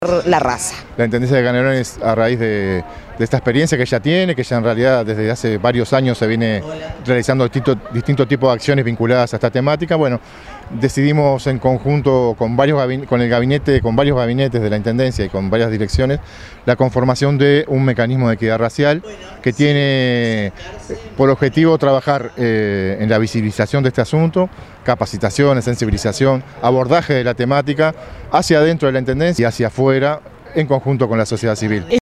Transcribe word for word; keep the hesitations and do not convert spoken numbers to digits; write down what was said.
la raza. La Intendencia de Canelones, a raíz de, de esta experiencia que ella tiene, que ya en realidad desde hace varios años se viene realizando distintos distinto tipos de acciones vinculadas a esta temática, bueno, decidimos en conjunto con, varios, con el gabinete, con varios gabinetes de la Intendencia y con varias direcciones, la conformación de un mecanismo de equidad racial que tiene por objetivo trabajar eh, en la visibilización de este asunto, capacitación, sensibilización, abordaje de la temática hacia adentro de la Intendencia y hacia afuera en conjunto con la sociedad civil.